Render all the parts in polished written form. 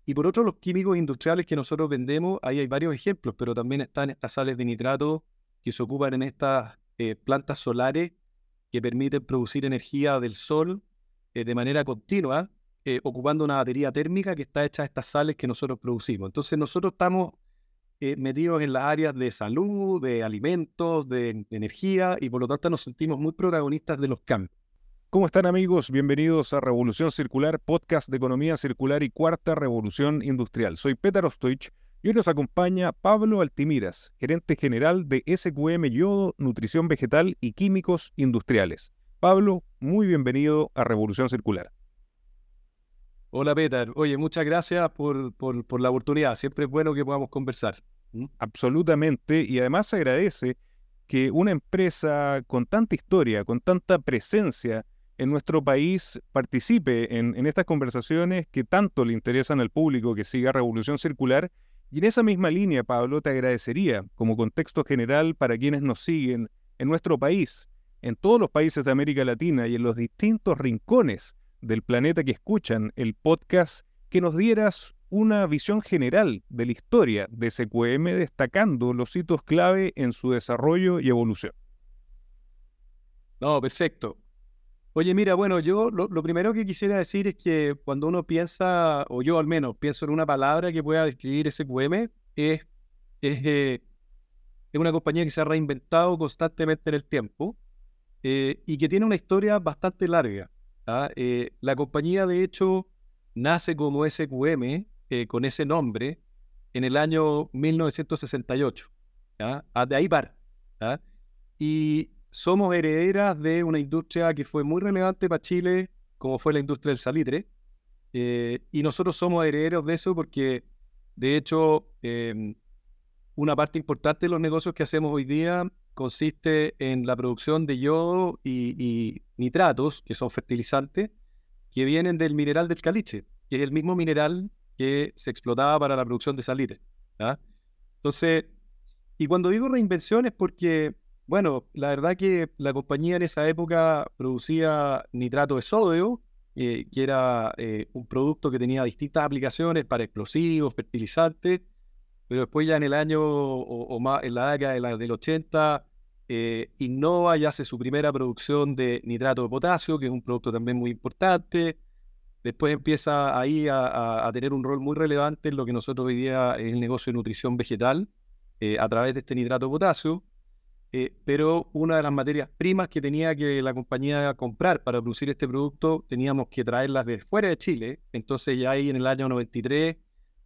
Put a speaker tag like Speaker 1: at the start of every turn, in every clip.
Speaker 1: Y por otro, los químicos industriales que nosotros vendemos, ahí hay varios ejemplos, pero también están estas sales de nitrato que se ocupan en estas plantas solares que permiten producir energía del sol de manera continua, ocupando una batería térmica que está hecha de estas sales que nosotros producimos. Entonces nosotros estamos metidos en las áreas de salud, de alimentos, de energía, y por lo tanto nos sentimos muy protagonistas de los cambios.
Speaker 2: ¿Cómo están, amigos? Bienvenidos a Revolución Circular, podcast de economía circular y cuarta revolución industrial. Soy Petar Ostoich y hoy nos acompaña Pablo Altimiras, gerente general de SQM Yodo, Nutrición Vegetal y Químicos Industriales. Pablo, muy bienvenido a Revolución Circular.
Speaker 1: Hola, Petar. Oye, muchas gracias por la oportunidad. Siempre es bueno que podamos conversar.
Speaker 2: Absolutamente, y además se agradece que una empresa con tanta historia, con tanta presencia en nuestro país participe en estas conversaciones que tanto le interesan al público que siga Revolución Circular. Y en esa misma línea, Pablo, te agradecería, como contexto general para quienes nos siguen en nuestro país, en todos los países de América Latina y en los distintos rincones del planeta que escuchan el podcast, que nos dieras una visión general de la historia de SQM, destacando los hitos clave en su desarrollo y evolución.
Speaker 1: No, perfecto. Oye, mira, bueno, yo lo primero que quisiera decir es que cuando uno piensa, o yo al menos pienso en una palabra que pueda describir SQM, es una compañía que se ha reinventado constantemente en el tiempo y que tiene una historia bastante larga. ¿Ah? La compañía, de hecho, nace como SQM, con ese nombre, en el año 1968. ¿Ah? De ahí para. ¿Ah? Y somos herederas de una industria que fue muy relevante para Chile, como fue la industria del salitre, y nosotros somos herederos de eso porque, de hecho, una parte importante de los negocios que hacemos hoy día consiste en la producción de yodo y nitratos, que son fertilizantes, que vienen del mineral del caliche, que es el mismo mineral que se explotaba para la producción de salitre. ¿Ah? Entonces, y cuando digo reinvención es porque, bueno, la verdad que la compañía en esa época producía nitrato de sodio, que era un producto que tenía distintas aplicaciones para explosivos, fertilizantes, pero después ya en el año o más, en la década del 80, innova y hace su primera producción de nitrato de potasio, que es un producto también muy importante. Después empieza ahí a tener un rol muy relevante en lo que nosotros hoy día es el negocio de nutrición vegetal, a través de este nitrato de potasio. Pero una de las materias primas que tenía que la compañía comprar para producir este producto, teníamos que traerlas de fuera de Chile. Entonces ya ahí en el año 93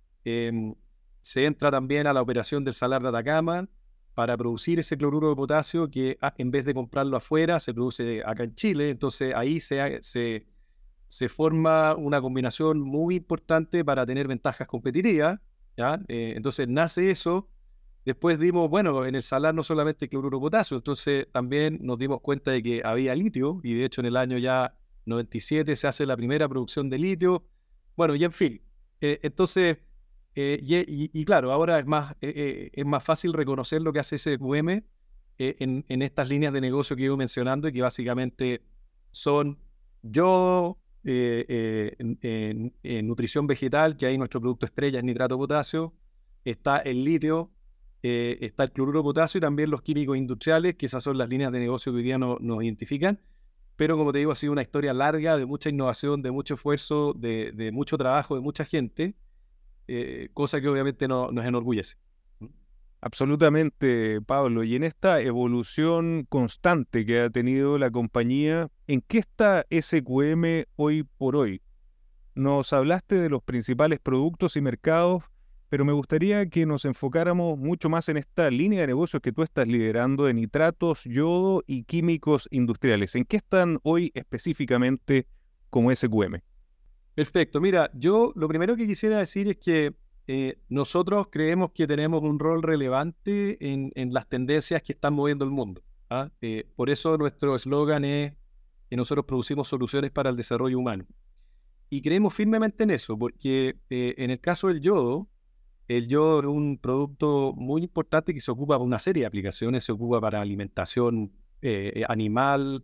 Speaker 1: se entra también a la operación del Salar de Atacama para producir ese cloruro de potasio que en vez de comprarlo afuera, se produce acá en Chile. Entonces ahí se forma una combinación muy importante para tener ventajas competitivas, ¿ya? Entonces nace eso. Después dimos, bueno, en el salar no solamente cloruro de potasio, entonces también nos dimos cuenta de que había litio, y de hecho en el año ya 97 se hace la primera producción de litio. Bueno, y en fin. Entonces, y claro, ahora es más fácil reconocer lo que hace SQM en estas líneas de negocio que iba mencionando y que básicamente son yo, en nutrición vegetal, que hay nuestro producto estrella es nitrato de potasio, está el litio, está el cloruro de potasio y también los químicos industriales, que esas son las líneas de negocio que hoy día nos identifican. Pero como te digo, ha sido una historia larga, de mucha innovación, de mucho esfuerzo, de mucho trabajo, de mucha gente, cosa que obviamente nos enorgullece.
Speaker 2: Absolutamente, Pablo. Y en esta evolución constante que ha tenido la compañía, ¿en qué está SQM hoy por hoy? Nos hablaste de los principales productos y mercados, pero me gustaría que nos enfocáramos mucho más en esta línea de negocios que tú estás liderando de nitratos, yodo y químicos industriales. ¿En qué están hoy específicamente como SQM?
Speaker 1: Perfecto. Mira, yo lo primero que quisiera decir es que nosotros creemos que tenemos un rol relevante en las tendencias que están moviendo el mundo. ¿Ah? Por eso nuestro eslogan es que nosotros producimos soluciones para el desarrollo humano. Y creemos firmemente en eso, porque en el caso del yodo, el yodo es un producto muy importante que se ocupa para una serie de aplicaciones. Se ocupa para alimentación animal,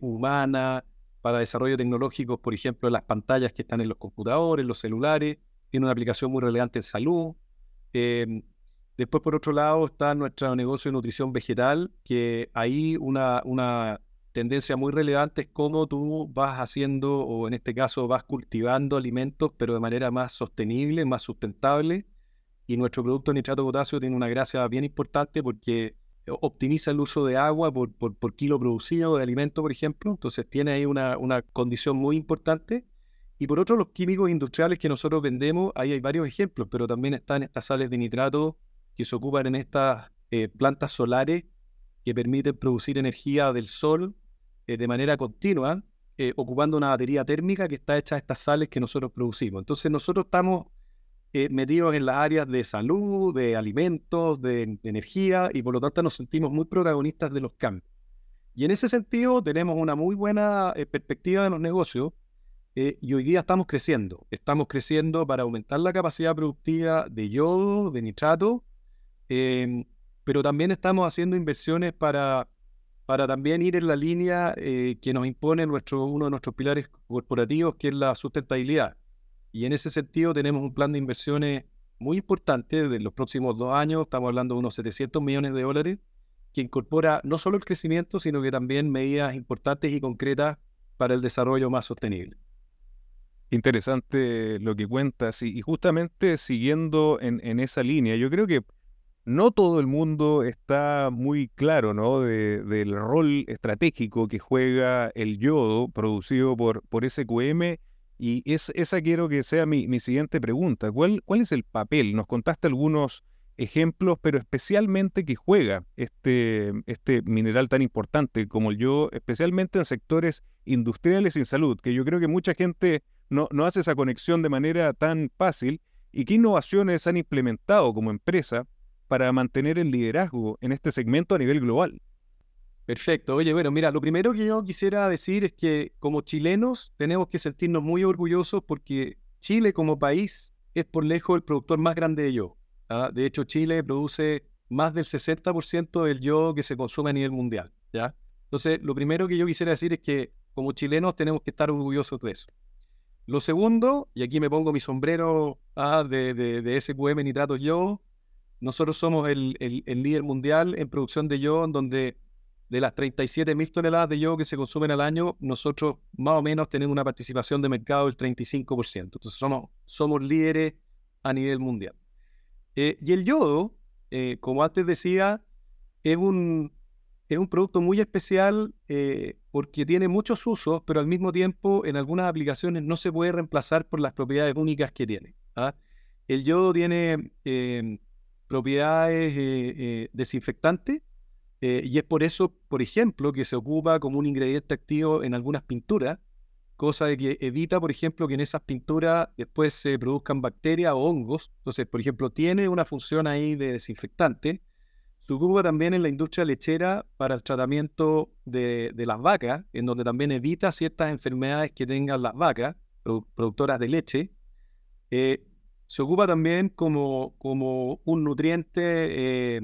Speaker 1: humana, para desarrollo tecnológico, por ejemplo, las pantallas que están en los computadores, los celulares. tiene una aplicación muy relevante en salud. Eh, Después, por otro lado, está nuestro negocio de nutrición vegetal, que ahí una tendencia muy relevante es cómo tú vas haciendo, o en este caso vas cultivando alimentos, pero de manera más sostenible, más sustentable. Y nuestro producto de nitrato de potasio tiene una gracia bien importante porque optimiza el uso de agua por kilo producido de alimento, por ejemplo. Entonces tiene ahí una condición muy importante. Y por otro, los químicos industriales que nosotros vendemos, ahí hay varios ejemplos, pero también están estas sales de nitrato que se ocupan en estas plantas solares que permiten producir energía del sol de manera continua, ocupando una batería térmica que está hecha de estas sales que nosotros producimos. Entonces nosotros estamos metidos en las áreas de salud, de alimentos, de energía, y por lo tanto nos sentimos muy protagonistas de los cambios. Y en ese sentido tenemos una muy buena perspectiva de los negocios, y hoy día estamos creciendo para aumentar la capacidad productiva de yodo, de nitrato, pero también estamos haciendo inversiones para también ir en la línea que nos impone uno de nuestros pilares corporativos, que es la sustentabilidad. Y en ese sentido tenemos un plan de inversiones muy importante de los próximos 2 años, estamos hablando de unos $700 millones, que incorpora no solo el crecimiento, sino que también medidas importantes y concretas para el desarrollo más sostenible.
Speaker 2: Interesante lo que cuentas y justamente siguiendo en esa línea, yo creo que no todo el mundo está muy claro, ¿no? Del rol estratégico que juega el yodo producido por SQM, y esa quiero que sea mi siguiente pregunta. ¿Cuál es el papel? Nos contaste algunos ejemplos, pero especialmente que juega este mineral tan importante como el yodo, especialmente en sectores industriales y en salud, que yo creo que mucha gente no hace esa conexión de manera tan fácil. ¿Y qué innovaciones han implementado como empresa para mantener el liderazgo en este segmento a nivel global?
Speaker 1: Perfecto. Oye, bueno, mira, lo primero que yo quisiera decir es que como chilenos tenemos que sentirnos muy orgullosos porque Chile como país es por lejos el productor más grande de yodo. ¿Ah? De hecho, Chile produce más del 60% del yodo que se consume a nivel mundial, ¿ya? Entonces, lo primero que yo quisiera decir es que como chilenos tenemos que estar orgullosos de eso. Lo segundo, y aquí me pongo mi sombrero de SQM Nitratos Yodo, nosotros somos el líder mundial en producción de yodo, en donde de las 37.000 toneladas de yodo que se consumen al año, nosotros más o menos tenemos una participación de mercado del 35%. Entonces somos líderes a nivel mundial. Y el yodo, como antes decía, es un producto muy especial porque tiene muchos usos, pero al mismo tiempo en algunas aplicaciones no se puede reemplazar por las propiedades únicas que tiene. ¿Ah? El yodo tiene propiedades desinfectantes, y es por eso, por ejemplo, que se ocupa como un ingrediente activo en algunas pinturas, cosa de que evita, por ejemplo, que en esas pinturas después se produzcan bacterias o hongos. Entonces, por ejemplo, tiene una función ahí de desinfectante. Se ocupa también en la industria lechera para el tratamiento de las vacas, en donde también evita ciertas enfermedades que tengan las vacas, productoras de leche. Eh, Se ocupa también como un nutriente,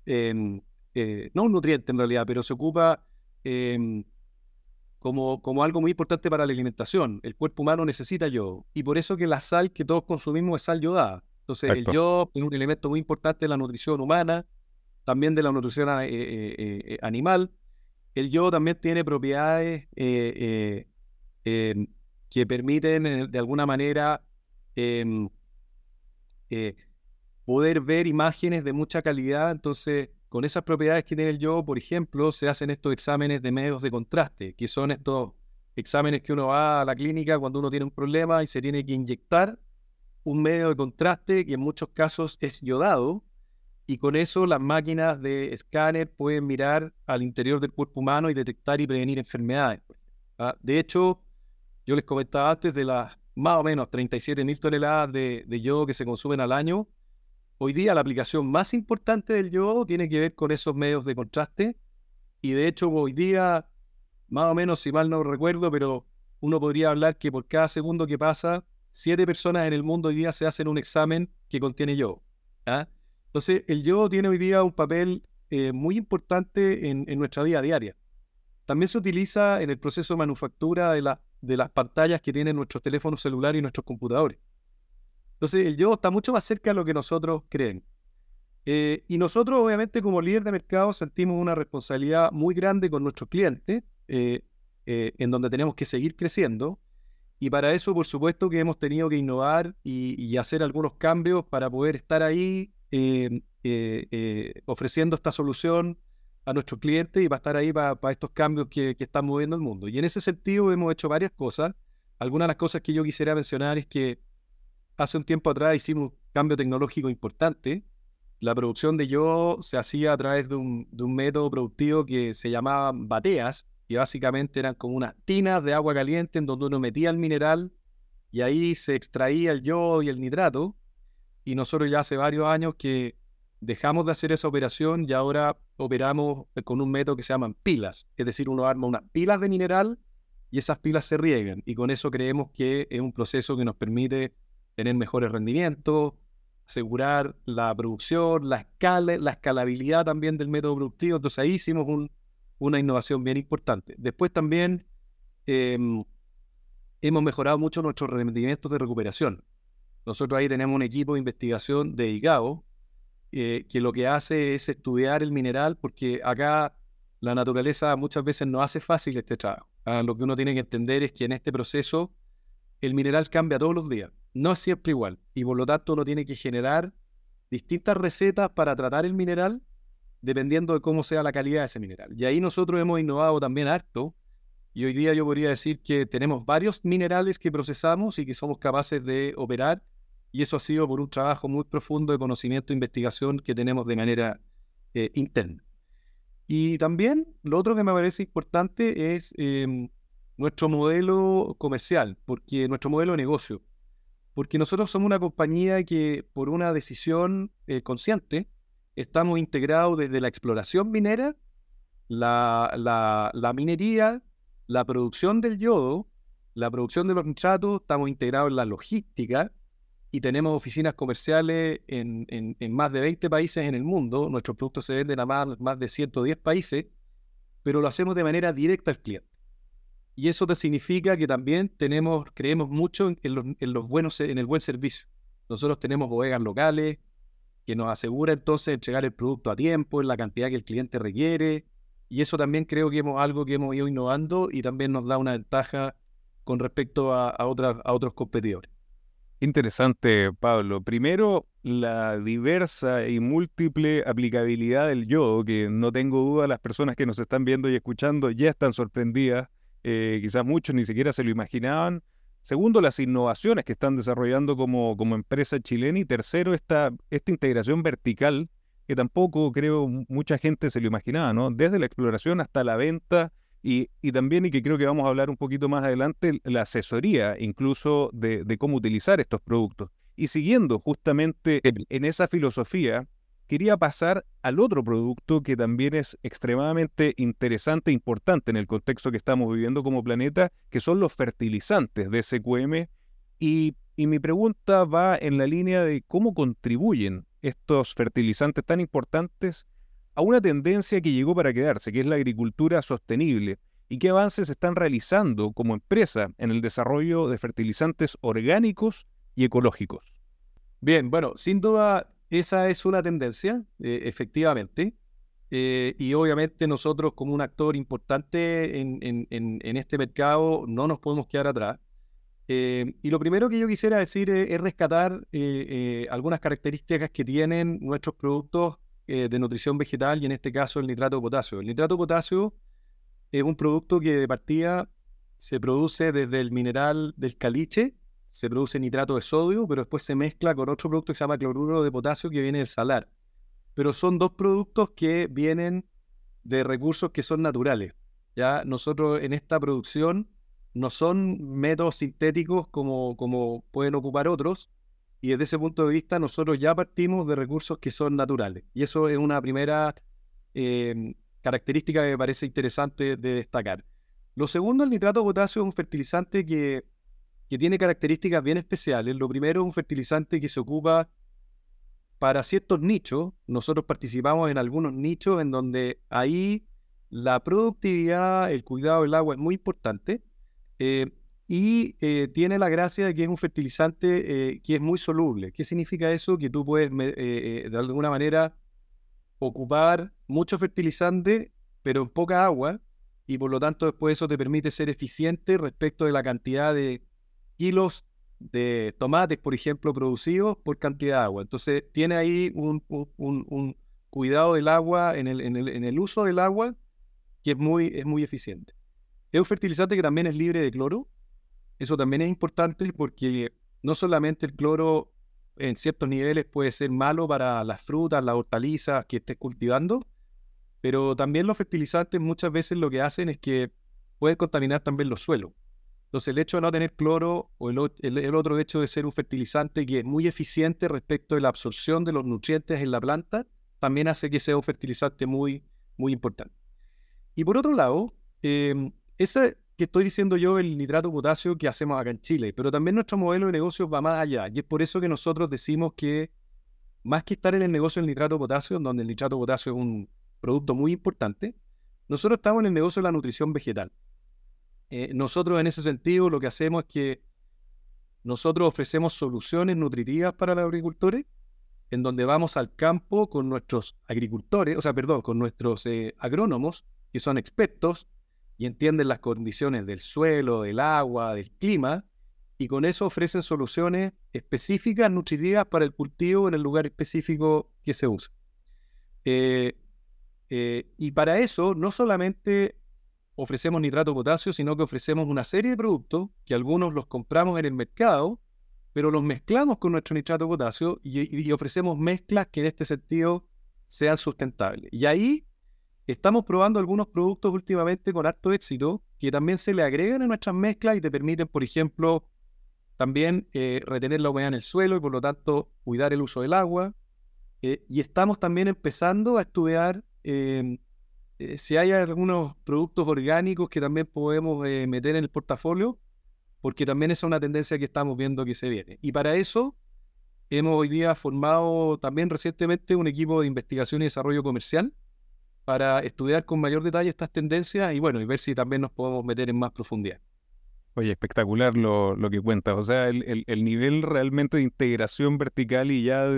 Speaker 1: no un nutriente en realidad, pero se ocupa em, como algo muy importante para la alimentación. El cuerpo humano necesita yodo, y por eso que la sal que todos consumimos es sal yodada. Entonces, el
Speaker 2: Exacto.
Speaker 1: yodo es un elemento muy importante de la nutrición humana, también de la nutrición animal. El yodo también tiene propiedades que permiten, de alguna manera, em, eh, poder ver imágenes de mucha calidad. Entonces, con esas propiedades que tiene el yodo, por ejemplo, se hacen estos exámenes de medios de contraste, que son estos exámenes que uno va a la clínica cuando uno tiene un problema y se tiene que inyectar un medio de contraste que en muchos casos es yodado, y con eso las máquinas de escáner pueden mirar al interior del cuerpo humano y detectar y prevenir enfermedades. ¿Ah? De hecho, yo les comentaba antes de las más o menos 37.000 toneladas de yodo que se consumen al año. Hoy día la aplicación más importante del yodo tiene que ver con esos medios de contraste, y de hecho hoy día, más o menos, si mal no recuerdo, pero uno podría hablar que por cada segundo que pasa, 7 personas en el mundo hoy día se hacen un examen que contiene yodo. ¿Ah? Entonces, el yodo tiene hoy día un papel muy importante en nuestra vida diaria. También se utiliza en el proceso de manufactura de las pantallas que tienen nuestros teléfonos celulares y nuestros computadores. Entonces, el yodo está mucho más cerca de lo que nosotros creemos. Y nosotros, obviamente, como líder de mercado, sentimos una responsabilidad muy grande con nuestros clientes, en donde tenemos que seguir creciendo. Y para eso, por supuesto, que hemos tenido que innovar y hacer algunos cambios para poder estar ahí ofreciendo esta solución a nuestros clientes y para estar ahí para estos cambios que están moviendo el mundo. Y en ese sentido hemos hecho varias cosas. Algunas de las cosas que yo quisiera mencionar es que hace un tiempo atrás hicimos un cambio tecnológico importante. La producción de yodo se hacía a través de un método productivo que se llamaba bateas, y básicamente eran como unas tinas de agua caliente en donde uno metía el mineral y ahí se extraía el yodo y el nitrato. Y nosotros ya hace varios años que dejamos de hacer esa operación y ahora operamos con un método que se llaman pilas. Es decir, uno arma unas pilas de mineral y esas pilas se riegan. Y con eso creemos que es un proceso que nos permite tener mejores rendimientos, asegurar la producción, la escalabilidad también del método productivo. Entonces ahí hicimos una innovación bien importante. Después también eh, hemos mejorado mucho nuestros rendimientos de recuperación. Nosotros ahí tenemos un equipo de investigación dedicado que lo que hace es estudiar el mineral, porque acá la naturaleza muchas veces no hace fácil este trabajo. Lo que uno tiene que entender es que en este proceso el mineral cambia todos los días, no es siempre igual, y por lo tanto uno tiene que generar distintas recetas para tratar el mineral dependiendo de cómo sea la calidad de ese mineral. Y ahí nosotros hemos innovado también harto, y hoy día yo podría decir que tenemos varios minerales que procesamos y que somos capaces de operar, y eso ha sido por un trabajo muy profundo de conocimiento e investigación que tenemos de manera interna. Y también lo otro que me parece importante es nuestro modelo comercial, porque nuestro modelo de negocio, porque nosotros somos una compañía que por una decisión consciente estamos integrados desde la exploración minera, la minería, la producción del yodo, la producción de los nitratos, estamos integrados en la logística y tenemos oficinas comerciales en más de 20 países en el mundo. Nuestros productos se venden a más de 110 países, pero lo hacemos de manera directa al cliente. Y eso te significa que también creemos mucho en el buen servicio. Nosotros tenemos bodegas locales que nos asegura entonces entregar el producto a tiempo, en la cantidad que el cliente requiere. Y eso también creo que algo que hemos ido innovando y también nos da una ventaja con respecto a otros competidores.
Speaker 2: Interesante, Pablo. Primero, la diversa y múltiple aplicabilidad del yodo, que no tengo duda las personas que nos están viendo y escuchando ya están sorprendidas, quizás muchos ni siquiera se lo imaginaban. Segundo, las innovaciones que están desarrollando como empresa chilena. Y tercero, esta integración vertical, que tampoco creo mucha gente se lo imaginaba, ¿no? Desde la exploración hasta la venta y también, y que creo que vamos a hablar un poquito más adelante, la asesoría incluso de cómo utilizar estos productos. Y siguiendo justamente en esa filosofía, quería pasar al otro producto que también es extremadamente interesante e importante en el contexto que estamos viviendo como planeta, que son los fertilizantes de SQM. Y mi pregunta va en la línea de cómo contribuyen estos fertilizantes tan importantes a una tendencia que llegó para quedarse, que es la agricultura sostenible, y qué avances están realizando como empresa en el desarrollo de fertilizantes orgánicos y ecológicos.
Speaker 1: Bien, bueno, sin duda esa es una tendencia, efectivamente, y obviamente nosotros como un actor importante en este mercado no nos podemos quedar atrás. Y lo primero que yo quisiera decir es rescatar algunas características que tienen nuestros productos de nutrición vegetal y en este caso el nitrato de potasio. El nitrato de potasio es un producto que de partida se produce desde el mineral del caliche, se produce nitrato de sodio, pero después se mezcla con otro producto que se llama cloruro de potasio que viene del salar. Pero son dos productos que vienen de recursos que son naturales. Ya nosotros en esta producción no son métodos sintéticos como pueden ocupar otros, y desde ese punto de vista nosotros ya partimos de recursos que son naturales. Y eso es una primera característica que me parece interesante de destacar. Lo segundo, el nitrato de potasio es un fertilizante que tiene características bien especiales. Lo primero es un fertilizante que se ocupa para ciertos nichos. Nosotros participamos en algunos nichos en donde ahí la productividad, el cuidado del agua es muy importante. y tiene la gracia de que es un fertilizante que es muy soluble. ¿Qué significa eso? Que tú puedes de alguna manera ocupar mucho fertilizante, pero en poca agua, y por lo tanto después eso te permite ser eficiente respecto de la cantidad de kilos de tomates, por ejemplo, producidos por cantidad de agua. Entonces tiene ahí un cuidado del agua, en el uso del agua, que es muy eficiente. Es un fertilizante que también es libre de cloro. Eso también es importante porque no solamente el cloro en ciertos niveles puede ser malo para las frutas, las hortalizas que estés cultivando, pero también los fertilizantes muchas veces lo que hacen es que pueden contaminar también los suelos. Entonces el hecho de no tener cloro o el otro hecho de ser un fertilizante que es muy eficiente respecto de la absorción de los nutrientes en la planta, también hace que sea un fertilizante muy, muy importante. Y por otro lado, ese que estoy diciendo yo, el nitrato de potasio que hacemos acá en Chile, pero también nuestro modelo de negocios va más allá. Y es por eso que nosotros decimos que más que estar en el negocio del nitrato de potasio, donde el nitrato de potasio es un producto muy importante, nosotros estamos en el negocio de la nutrición vegetal. Nosotros en ese sentido lo que hacemos es que nosotros ofrecemos soluciones nutritivas para los agricultores, en donde vamos al campo con nuestros agricultores, o sea, perdón, con nuestros agrónomos, que son expertos y entienden las condiciones del suelo, del agua, del clima, y con eso ofrecen soluciones específicas, nutritivas para el cultivo en el lugar específico que se usa. Y para eso no solamente ofrecemos nitrato de potasio, sino que ofrecemos una serie de productos que algunos los compramos en el mercado, pero los mezclamos con nuestro nitrato de potasio y ofrecemos mezclas que en este sentido sean sustentables. Y ahí estamos probando algunos productos últimamente con harto éxito que también se le agregan a nuestras mezclas y te permiten, por ejemplo, también retener la humedad en el suelo y por lo tanto cuidar el uso del agua. Y estamos también empezando a estudiar si hay algunos productos orgánicos que también podemos meter en el portafolio, porque también esa es una tendencia que estamos viendo que se viene. Y para eso hemos hoy día formado también recientemente un equipo de investigación y desarrollo comercial para estudiar con mayor detalle estas tendencias y bueno, y ver si también nos podemos meter en más profundidad.
Speaker 2: Oye, espectacular lo que cuentas. O sea, el nivel realmente de integración vertical y ya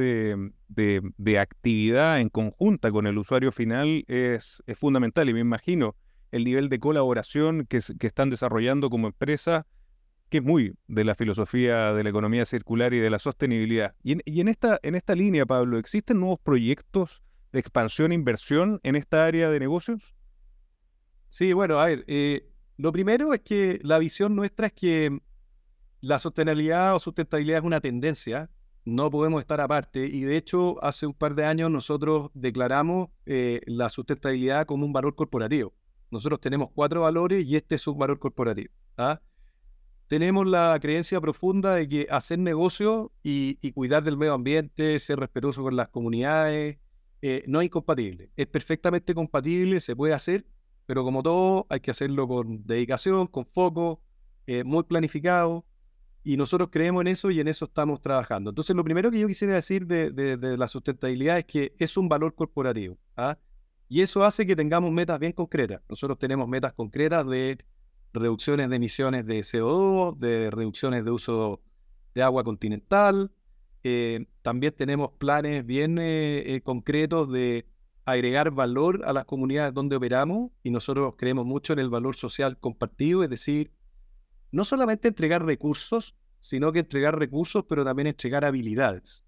Speaker 2: de actividad en conjunta con el usuario final es fundamental. Y me imagino el nivel de colaboración que están desarrollando como empresa, que es muy de la filosofía de la economía circular y de la sostenibilidad. Y en esta línea, Pablo, ¿existen nuevos proyectos de expansión e inversión en esta área de negocios?
Speaker 1: Sí, bueno, a ver, lo primero es que la visión nuestra es que la sostenibilidad o sustentabilidad es una tendencia, no podemos estar aparte y de hecho hace un par de años nosotros declaramos la sustentabilidad como un valor corporativo. Nosotros tenemos 4 valores y este es un valor corporativo. ¿Ah? Tenemos la creencia profunda de que hacer negocio y cuidar del medio ambiente, ser respetuoso con las comunidades, no es incompatible. Es perfectamente compatible, se puede hacer, pero como todo hay que hacerlo con dedicación, con foco, muy planificado. Y nosotros creemos en eso y en eso estamos trabajando. Entonces, lo primero que yo quisiera decir de la sustentabilidad es que es un valor corporativo. ¿Ah? Y eso hace que tengamos metas bien concretas. Nosotros tenemos metas concretas de reducciones de emisiones de CO2, de reducciones de uso de agua continental. También tenemos planes bien concretos de agregar valor a las comunidades donde operamos y nosotros creemos mucho en el valor social compartido, es decir, no solamente entregar recursos, sino que entregar recursos, pero también entregar habilidades.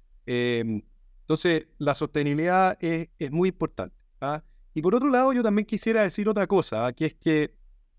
Speaker 1: Entonces, la sostenibilidad es muy importante. ¿Ah? Y por otro lado, yo también quisiera decir otra cosa, ¿ah? Que es que,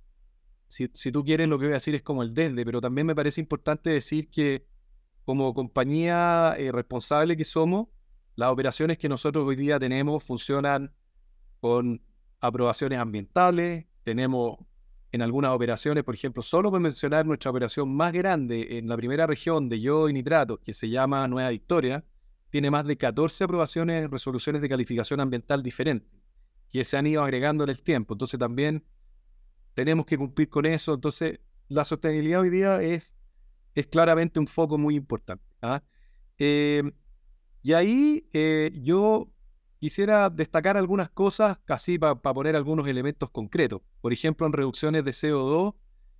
Speaker 1: si tú quieres, lo que voy a decir es como el desde, pero también me parece importante decir que como compañía responsable que somos, las operaciones que nosotros hoy día tenemos funcionan con aprobaciones ambientales, tenemos en algunas operaciones, por ejemplo, solo por mencionar nuestra operación más grande en la primera región de yodo y nitratos, que se llama Nueva Victoria, tiene más de 14 aprobaciones, resoluciones de calificación ambiental diferentes, que se han ido agregando en el tiempo. Entonces también tenemos que cumplir con eso. Entonces la sostenibilidad hoy día es claramente un foco muy importante. ¿Ah? Eh, y ahí yo quisiera destacar algunas cosas, casi para poner algunos elementos concretos. Por ejemplo, en reducciones de CO2,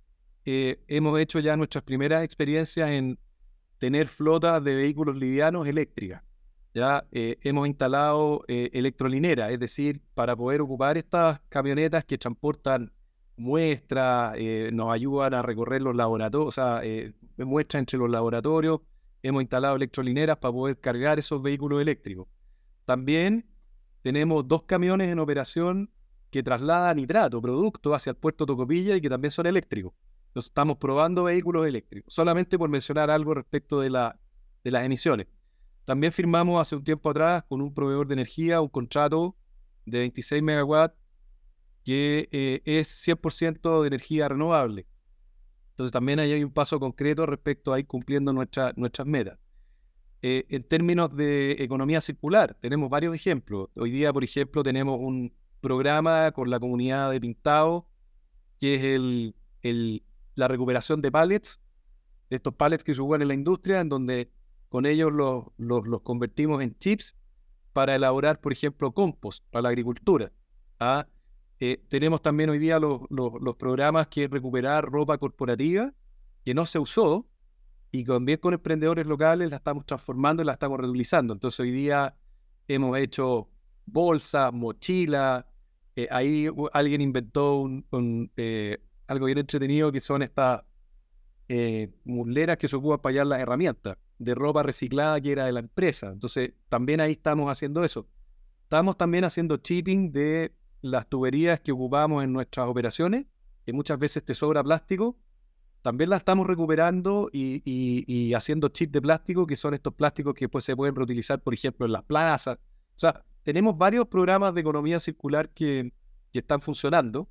Speaker 1: hemos hecho ya nuestras primeras experiencias en tener flotas de vehículos livianos eléctricas. Ya hemos instalado electrolineras, es decir, para poder ocupar estas camionetas que transportan muestras, nos ayudan a recorrer los laboratorios, o sea, muestras entre los laboratorios. Hemos instalado electrolineras para poder cargar esos vehículos eléctricos. También tenemos 2 camiones en operación que trasladan nitrato, producto hacia el puerto Tocopilla y que también son eléctricos. Entonces estamos probando vehículos eléctricos, solamente por mencionar algo respecto de las emisiones. También firmamos hace un tiempo atrás con un proveedor de energía un contrato de 26 megawatts que es 100% de energía renovable. Entonces también ahí hay un paso concreto respecto a ir cumpliendo nuestras metas. En términos de economía circular, tenemos varios ejemplos. Hoy día, por ejemplo, tenemos un programa con la comunidad de Pintado, que es la recuperación de pallets, de estos pallets que se usan en la industria, en donde con ellos los convertimos en chips para elaborar, por ejemplo, compost para la agricultura. ¿Ah? Tenemos también hoy día los programas que es recuperar ropa corporativa que no se usó, y también con emprendedores locales la estamos transformando y la estamos reutilizando. Entonces hoy día hemos hecho bolsas, mochilas. Ahí alguien inventó algo bien entretenido, que son estas muleras que se ocupan para hallar las herramientas de ropa reciclada que era de la empresa. Entonces también ahí estamos haciendo eso. Estamos también haciendo chipping de las tuberías que ocupamos en nuestras operaciones, que muchas veces te sobra plástico. También la estamos recuperando y haciendo chips de plástico, que son estos plásticos que después se pueden reutilizar, por ejemplo, en las plazas. O sea, tenemos varios programas de economía circular que están funcionando.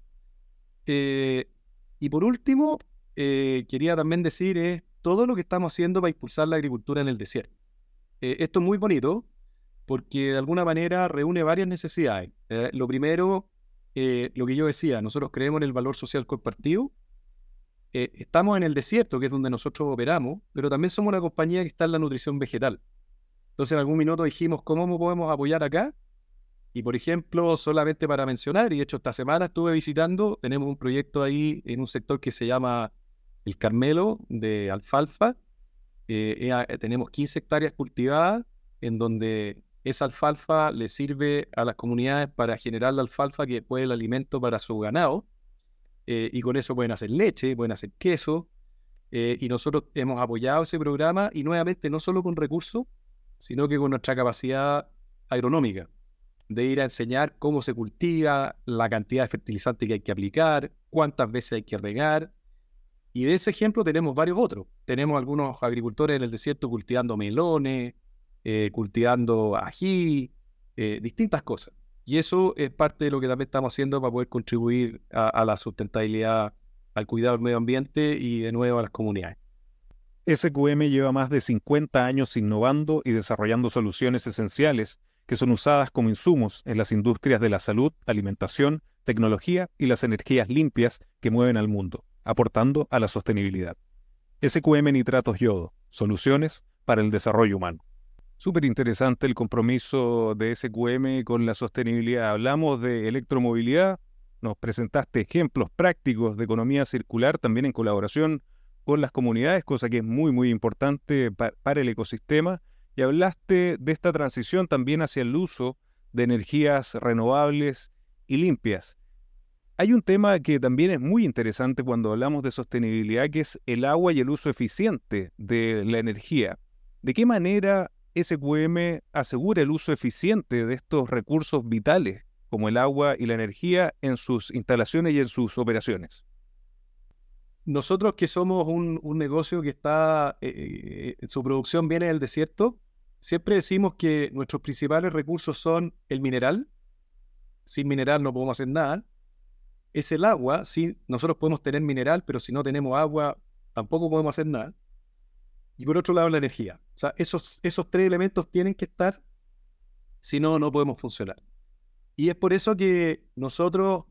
Speaker 1: Y por último, quería también decir todo lo que estamos haciendo para impulsar la agricultura en el desierto. Esto es muy bonito porque de alguna manera reúne varias necesidades. Lo primero, lo que yo decía, nosotros creemos en el valor social compartido. Estamos en el desierto, que es donde nosotros operamos, pero también somos una compañía que está en la nutrición vegetal. Entonces en algún minuto dijimos, ¿cómo podemos apoyar acá? Y por ejemplo, solamente para mencionar, y de hecho esta semana estuve visitando, tenemos un proyecto ahí en un sector que se llama El Carmelo, de alfalfa. Tenemos 15 hectáreas cultivadas, en donde esa alfalfa le sirve a las comunidades para generar la alfalfa, que después es el alimento para su ganado. Y con eso pueden hacer leche, pueden hacer queso, y nosotros hemos apoyado ese programa, y nuevamente no solo con recursos, sino que con nuestra capacidad agronómica, de ir a enseñar cómo se cultiva, la cantidad de fertilizante que hay que aplicar, cuántas veces hay que regar, y de ese ejemplo tenemos varios otros. Tenemos algunos agricultores en el desierto cultivando melones, cultivando ají, distintas cosas. Y eso es parte de lo que también estamos haciendo para poder contribuir a la sustentabilidad, al cuidado del medio ambiente y de nuevo a las comunidades.
Speaker 2: SQM lleva más de 50 años innovando y desarrollando soluciones esenciales que son usadas como insumos en las industrias de la salud, alimentación, tecnología y las energías limpias que mueven al mundo, aportando a la sostenibilidad. SQM Nitratos Yodo, soluciones para el desarrollo humano. Súper interesante el compromiso de SQM con la sostenibilidad. Hablamos de electromovilidad, nos presentaste ejemplos prácticos de economía circular también en colaboración con las comunidades, cosa que es muy importante para el ecosistema. Y hablaste de esta transición también hacia el uso de energías renovables y limpias. Hay un tema que también es muy interesante cuando hablamos de sostenibilidad, que es el agua y el uso eficiente de la energía. ¿De qué manera SQM asegura el uso eficiente de estos recursos vitales, como el agua y la energía, en sus instalaciones y en sus operaciones?
Speaker 1: Nosotros, que somos un negocio que está, su producción viene del desierto, siempre decimos que nuestros principales recursos son el mineral. Sin mineral no podemos hacer nada. Es el agua. Sí, nosotros podemos tener mineral, pero si no tenemos agua tampoco podemos hacer nada. Y por otro lado, la energía. O sea, esos 3 elementos tienen que estar, si no, no podemos funcionar. Y es por eso que nosotros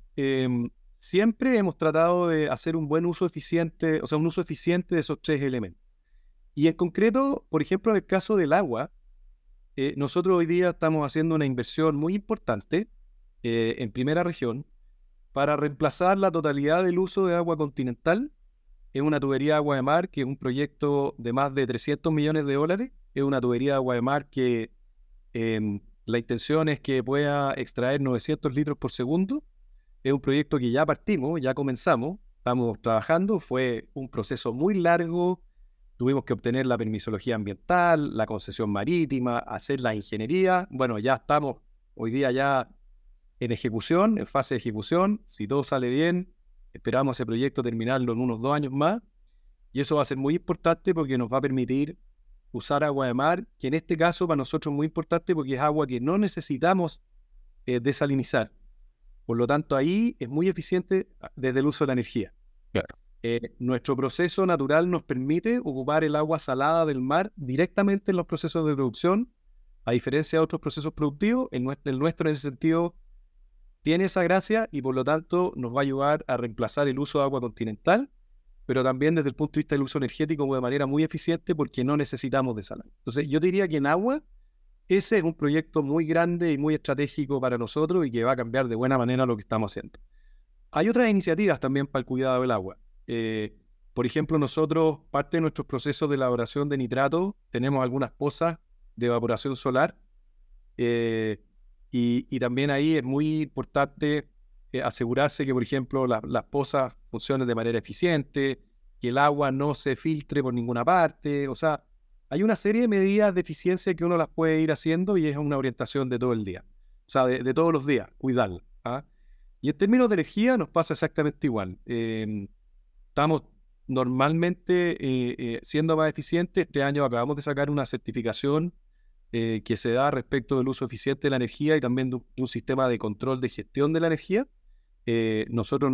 Speaker 1: siempre hemos tratado de hacer un buen uso eficiente, o sea, un uso eficiente de esos 3 elementos. Y en concreto, por ejemplo, en el caso del agua, nosotros hoy día estamos haciendo una inversión muy importante en primera región para reemplazar la totalidad del uso de agua continental es una tubería de agua de mar que es un proyecto de más de $300 millones. Es una tubería de agua de mar que la intención es que pueda extraer 900 litros por segundo. Es un proyecto que ya partimos, ya comenzamos, estamos trabajando. Fue un proceso muy largo. Tuvimos que obtener la permisología ambiental, la concesión marítima, hacer la ingeniería. Bueno, ya estamos hoy día ya en ejecución, en fase de ejecución. Si todo sale bien, esperamos ese proyecto terminarlo en unos 2 años más. Y eso va a ser muy importante porque nos va a permitir usar agua de mar, que en este caso para nosotros es muy importante porque es agua que no necesitamos desalinizar. Por lo tanto, ahí es muy eficiente desde el uso de la energía.
Speaker 2: Claro.
Speaker 1: Nuestro proceso natural nos permite ocupar el agua salada del mar directamente en los procesos de producción, a diferencia de otros procesos productivos. El nuestro en ese sentido tiene esa gracia y por lo tanto nos va a ayudar a reemplazar el uso de agua continental, pero también desde el punto de vista del uso energético de manera muy eficiente porque no necesitamos desalar. Entonces yo diría que en agua ese es un proyecto muy grande y muy estratégico para nosotros y que va a cambiar de buena manera lo que estamos haciendo. Hay otras iniciativas también para el cuidado del agua. Por ejemplo, nosotros, parte de nuestros procesos de elaboración de nitrato, tenemos algunas pozas de evaporación solar y también ahí es muy importante asegurarse que, por ejemplo, las pozas funcionen de manera eficiente, que el agua no se filtre por ninguna parte. O sea, hay una serie de medidas de eficiencia que uno las puede ir haciendo y es una orientación de todo el día. O sea, de todos los días, cuidarla. ¿Ah? Y en términos de energía nos pasa exactamente igual. Estamos normalmente siendo más eficientes. Este año acabamos de sacar una certificación que se da respecto del uso eficiente de la energía y también de un sistema de control de gestión de la energía. Nosotros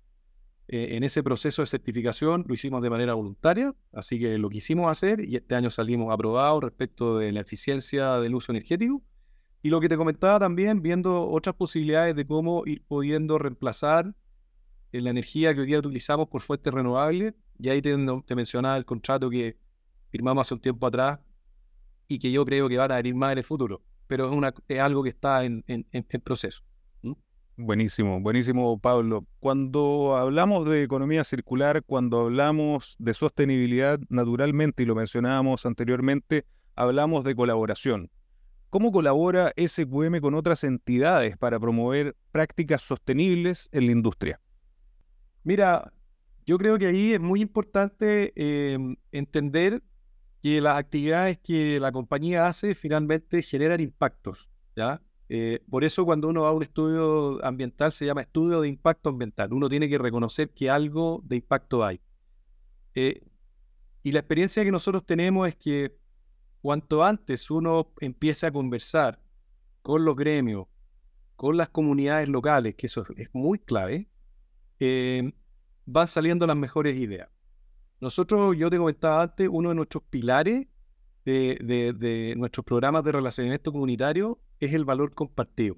Speaker 1: en ese proceso de certificación lo hicimos de manera voluntaria, así que lo quisimos hacer y este año salimos aprobados respecto de la eficiencia del uso energético. Y lo que te comentaba también, viendo otras posibilidades de cómo ir pudiendo reemplazar la energía que hoy día utilizamos por fuentes renovables. Y ahí te mencionaba el contrato que firmamos hace un tiempo atrás y que yo creo que van a venir más en el futuro, pero es algo que está en proceso. ¿Mm?
Speaker 2: Buenísimo, buenísimo, Pablo. Cuando hablamos de economía circular, cuando hablamos de sostenibilidad, naturalmente, y lo mencionábamos anteriormente, hablamos de colaboración. ¿Cómo colabora SQM con otras entidades para promover prácticas sostenibles en la industria?
Speaker 1: Mira, yo creo que ahí es muy importante entender que las actividades que la compañía hace finalmente generan impactos, ¿ya? Por eso cuando uno va a un estudio ambiental se llama estudio de impacto ambiental. Uno tiene que reconocer que algo de impacto hay. Y la experiencia que nosotros tenemos es que cuanto antes uno empiece a conversar con los gremios, con las comunidades locales, que eso es muy clave, van saliendo las mejores ideas. Nosotros, yo te comentaba antes, uno de nuestros pilares de nuestros programas de relacionamiento comunitario es el valor compartido.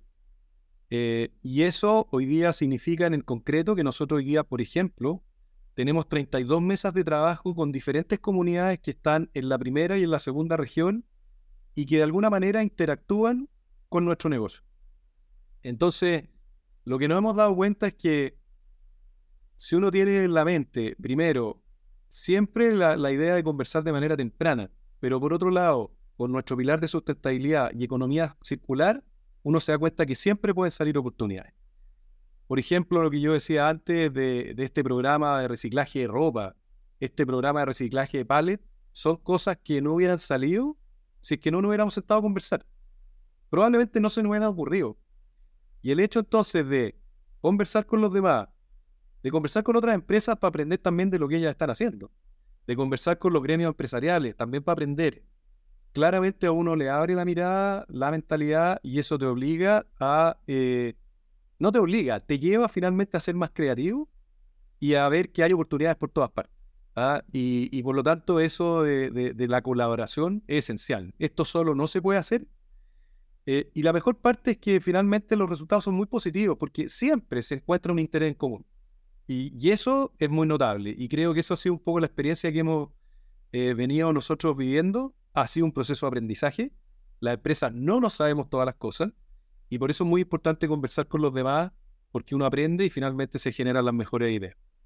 Speaker 1: Y eso hoy día significa en el concreto que nosotros hoy día, por ejemplo, tenemos 32 mesas de trabajo con diferentes comunidades que están en la primera y en la segunda región y que de alguna manera interactúan con nuestro negocio. Entonces, lo que nos hemos dado cuenta es que si uno tiene en la mente, primero, siempre la idea de conversar de manera temprana, pero por otro lado, con nuestro pilar de sustentabilidad y economía circular, uno se da cuenta que siempre pueden salir oportunidades. Por ejemplo, lo que yo decía antes de este programa de reciclaje de ropa, este programa de reciclaje de pallet, son cosas que no hubieran salido si es que no nos hubiéramos sentado a conversar. Probablemente no se nos hubieran ocurrido. Y el hecho entonces de conversar con los demás, de conversar con otras empresas para aprender también de lo que ellas están haciendo, de conversar con los gremios empresariales también para aprender, claramente a uno le abre la mirada, la mentalidad y eso te obliga a... no te obliga, te lleva finalmente a ser más creativo y a ver que hay oportunidades por todas partes. ¿Ah? Y por lo tanto eso de la colaboración es esencial. Esto solo no se puede hacer. Y la mejor parte es que finalmente los resultados son muy positivos porque siempre se encuentra un interés en común. Y eso es muy notable. Y creo que eso ha sido un poco la experiencia que hemos venido nosotros viviendo. Ha sido un proceso de aprendizaje. Las empresas no nos sabemos todas las cosas. Y por eso es muy importante conversar con los demás porque uno aprende y finalmente se generan las mejores ideas.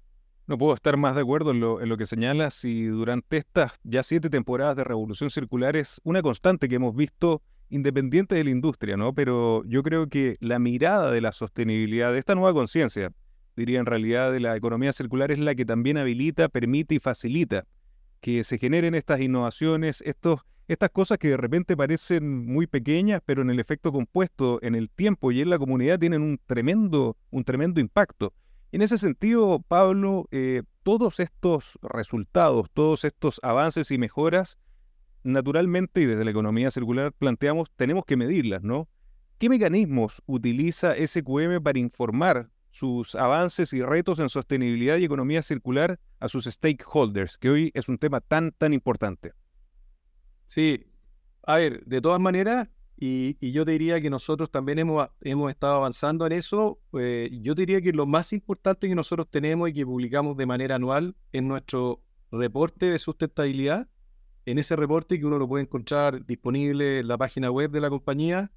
Speaker 2: No puedo estar más de acuerdo en lo que señalas y durante estas ya 7 temporadas de Revolución Circular es una constante que hemos visto independiente de la industria, ¿no? Pero yo creo que la mirada de la sostenibilidad, de esta nueva conciencia, diría en realidad de la economía circular, es la que también habilita, permite y facilita que se generen estas innovaciones, estas cosas que de repente parecen muy pequeñas, pero en el efecto compuesto, en el tiempo y en la comunidad tienen un tremendo impacto. En ese sentido, Pablo, todos estos resultados, todos estos avances y mejoras, naturalmente, y desde la economía circular planteamos, tenemos que medirlas, ¿no? ¿Qué mecanismos utiliza SQM para informar sus avances y retos en sostenibilidad y economía circular a sus stakeholders, que hoy es un tema tan importante?
Speaker 1: Sí, a ver, de todas maneras, y yo te diría que nosotros también hemos estado avanzando en eso. Yo te diría que lo más importante que nosotros tenemos y que publicamos de manera anual es nuestro reporte de sustentabilidad. En ese reporte, que uno lo puede encontrar disponible en la página web de la compañía,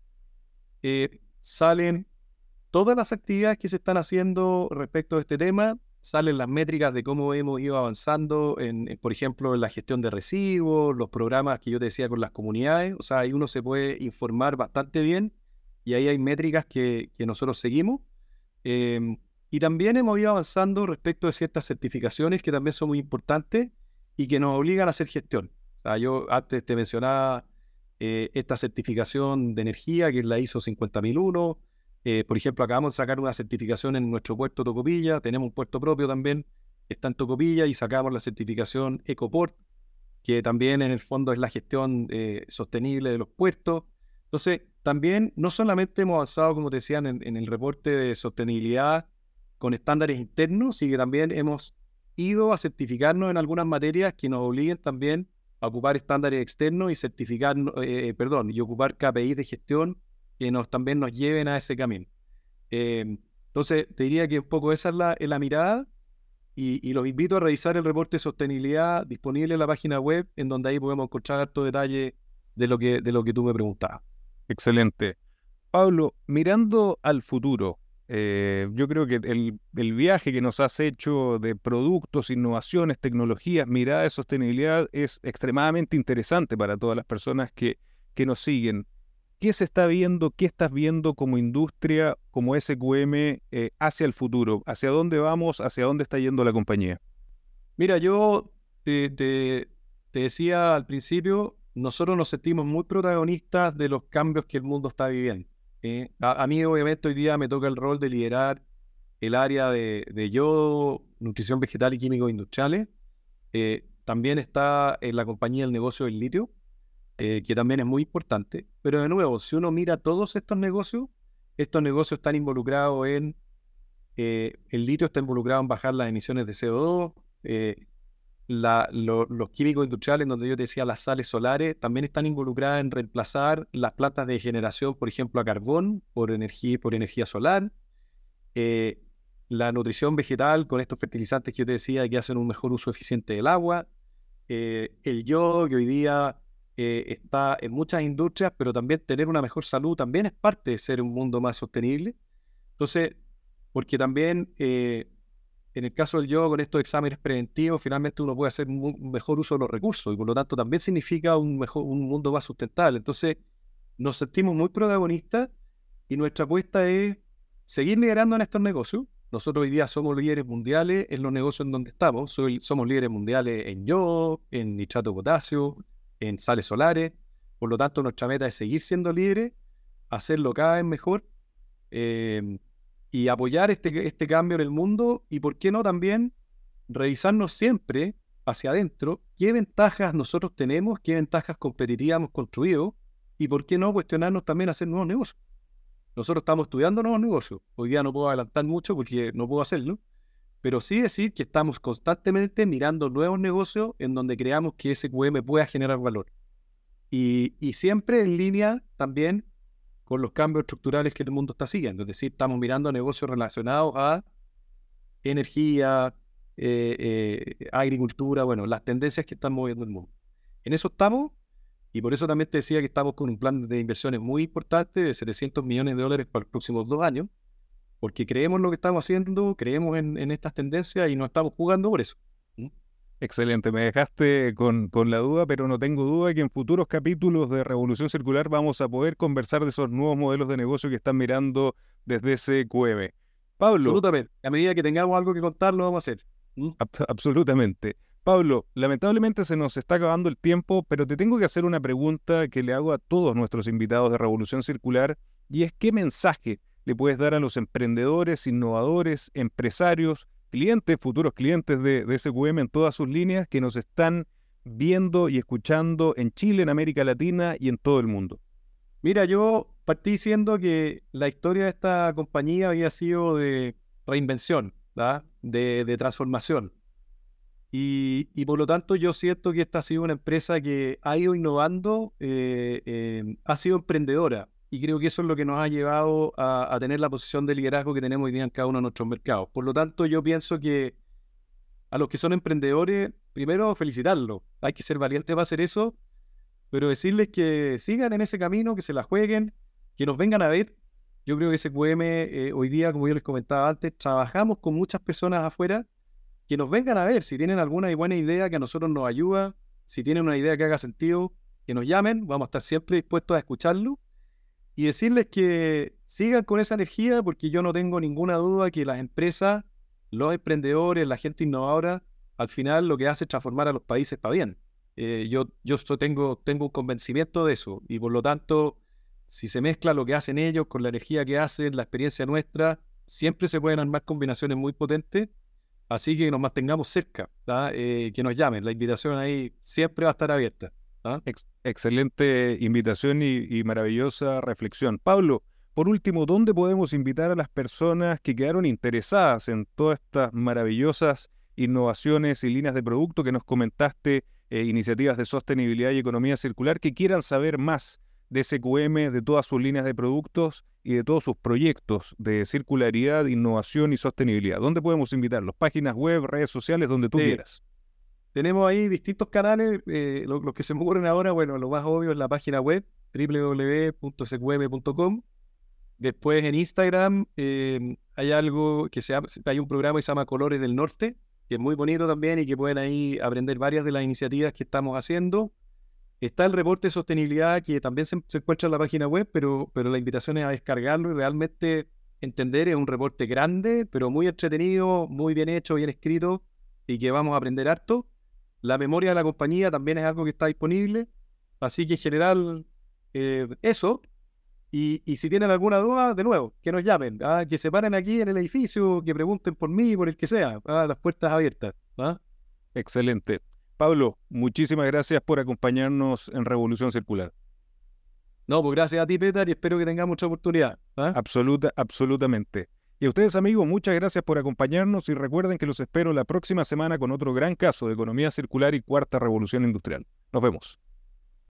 Speaker 1: salen todas las actividades que se están haciendo respecto a este tema, salen las métricas de cómo hemos ido avanzando por ejemplo, en la gestión de residuos, los programas que yo te decía con las comunidades. O sea, ahí uno se puede informar bastante bien y ahí hay métricas que nosotros seguimos. Y también hemos ido avanzando respecto de ciertas certificaciones que también son muy importantes y que nos obligan a hacer gestión. O sea, yo antes te mencionaba esta certificación de energía, que es la ISO 50001. Por ejemplo, acabamos de sacar una certificación en nuestro puerto Tocopilla. Tenemos un puerto propio también, que está en Tocopilla, y sacamos la certificación Ecoport, que también en el fondo es la gestión sostenible de los puertos. Entonces, también no solamente hemos avanzado, como te decían, en el reporte de sostenibilidad con estándares internos, sino que también hemos ido a certificarnos en algunas materias que nos obliguen también a ocupar estándares externos y certificar, y ocupar KPIs de gestión que también nos lleven a ese camino. Entonces, te diría que un poco esa es la mirada. Y los invito a revisar el reporte de sostenibilidad disponible en la página web, en donde ahí podemos encontrar harto detalle de lo que tú me preguntabas.
Speaker 2: Excelente. Pablo, mirando al futuro, yo creo que el viaje que nos has hecho de productos, innovaciones, tecnologías, mirada de sostenibilidad es extremadamente interesante para todas las personas que nos siguen. ¿Qué se está viendo, qué estás viendo como industria, como SQM, hacia el futuro? ¿Hacia dónde vamos? ¿Hacia dónde está yendo la compañía?
Speaker 1: Mira, yo te decía al principio, nosotros nos sentimos muy protagonistas de los cambios que el mundo está viviendo. A mí, obviamente, hoy día me toca el rol de liderar el área de yodo, nutrición vegetal y químicos industriales. También está en la compañía el negocio del litio, que también es muy importante. Pero de nuevo, si uno mira todos estos negocios están involucrados el litio está involucrado en bajar las emisiones de CO2. Los químicos industriales, donde yo te decía las sales solares, también están involucradas en reemplazar las plantas de generación, por ejemplo, a carbón por energía solar. Eh, la nutrición vegetal con estos fertilizantes que yo te decía, que hacen un mejor uso eficiente del agua. El yodo, que hoy día está en muchas industrias, pero también tener una mejor salud también es parte de ser un mundo más sostenible. Entonces, porque también en el caso del yodo, con estos exámenes preventivos, finalmente uno puede hacer un mejor uso de los recursos, y por lo tanto también significa un mundo más sustentable. Entonces, nos sentimos muy protagonistas y nuestra apuesta es seguir liderando en estos negocios. Nosotros hoy día somos líderes mundiales en los negocios en donde estamos. Somos líderes mundiales en yodo, en nitrato de potasio, en sales solares. Por lo tanto, nuestra meta es seguir siendo líderes, hacerlo cada vez mejor, eh, y apoyar este cambio en el mundo. Y por qué no también revisarnos siempre hacia adentro qué ventajas nosotros tenemos, qué ventajas competitivas hemos construido, y por qué no cuestionarnos también hacer nuevos negocios. Nosotros estamos estudiando nuevos negocios. Hoy día no puedo adelantar mucho porque no puedo hacerlo, pero sí decir que estamos constantemente mirando nuevos negocios en donde creamos que SQM pueda generar valor. Y siempre en línea también con los cambios estructurales que el mundo está siguiendo. Es decir, estamos mirando negocios relacionados a energía, agricultura, bueno, las tendencias que están moviendo el mundo. En eso estamos, y por eso también te decía que estamos con un plan de inversiones muy importante de $700 millones para los próximos 2 años, porque creemos en lo que estamos haciendo, creemos en estas tendencias y no estamos jugando por eso. ¿Mm?
Speaker 2: Excelente, me dejaste con la duda, pero no tengo duda que en futuros capítulos de Revolución Circular vamos a poder conversar de esos nuevos modelos de negocio que están mirando desde SQM. Pablo,
Speaker 1: Absolutamente. A medida que tengamos algo que contar, lo vamos a hacer. ¿Mm?
Speaker 2: absolutamente. Pablo, lamentablemente se nos está acabando el tiempo, pero te tengo que hacer una pregunta que le hago a todos nuestros invitados de Revolución Circular, y es ¿qué mensaje le puedes dar a los emprendedores, innovadores, empresarios, clientes, futuros clientes de SQM en todas sus líneas que nos están viendo y escuchando en Chile, en América Latina y en todo el mundo?
Speaker 1: Mira, yo partí diciendo que la historia de esta compañía había sido de reinvención, ¿verdad? De transformación. Y por lo tanto yo siento que esta ha sido una empresa que ha ido innovando, ha sido emprendedora. Y creo que eso es lo que nos ha llevado a tener la posición de liderazgo que tenemos hoy día en cada uno de nuestros mercados. Por lo tanto, yo pienso que a los que son emprendedores, primero felicitarlos. Hay que ser valientes para hacer eso, pero decirles que sigan en ese camino, que se la jueguen, que nos vengan a ver. Yo creo que SQM hoy día, como yo les comentaba antes, trabajamos con muchas personas afuera, que nos vengan a ver si tienen alguna buena idea que a nosotros nos ayuda, si tienen una idea que haga sentido, que nos llamen, vamos a estar siempre dispuestos a escucharlo y decirles que sigan con esa energía, porque yo no tengo ninguna duda que las empresas, los emprendedores, la gente innovadora, al final lo que hace es transformar a los países para bien. Tengo un convencimiento de eso y por lo tanto, si se mezcla lo que hacen ellos con la energía que hacen, la experiencia nuestra, siempre se pueden armar combinaciones muy potentes. Así que nos mantengamos cerca, que nos llamen. La invitación ahí siempre va a estar abierta.
Speaker 2: Excelente invitación y maravillosa reflexión. Pablo, por último, ¿dónde podemos invitar a las personas que quedaron interesadas en todas estas maravillosas innovaciones y líneas de producto que nos comentaste, iniciativas de sostenibilidad y economía circular, que quieran saber más de SQM, de todas sus líneas de productos y de todos sus proyectos de circularidad, innovación y sostenibilidad? ¿Dónde podemos invitarlos? Páginas web, redes sociales, donde tú quieras.
Speaker 1: Tenemos ahí distintos canales, los que se me ocurren ahora, bueno, lo más obvio es la página web, www.sqm.com. Después en Instagram hay hay un programa que se llama Colores del Norte, que es muy bonito también y que pueden ahí aprender varias de las iniciativas que estamos haciendo. Está el reporte de sostenibilidad que también se encuentra en la página web, pero la invitación es a descargarlo y realmente entender. Es un reporte grande, pero muy entretenido, muy bien hecho, bien escrito y que vamos a aprender harto. La memoria de la compañía también es algo que está disponible. Así que en general, eso. Y si tienen alguna duda, de nuevo, que nos llamen, que se paren aquí en el edificio, que pregunten por mí, por el que sea. Las puertas abiertas.
Speaker 2: Excelente. Pablo, muchísimas gracias por acompañarnos en Revolución Circular.
Speaker 1: No, pues gracias a ti, Peter, y espero que tengamos mucha oportunidad.
Speaker 2: Absolutamente. Y a ustedes, amigos, muchas gracias por acompañarnos y recuerden que los espero la próxima semana con otro gran caso de economía circular y cuarta revolución industrial. Nos vemos.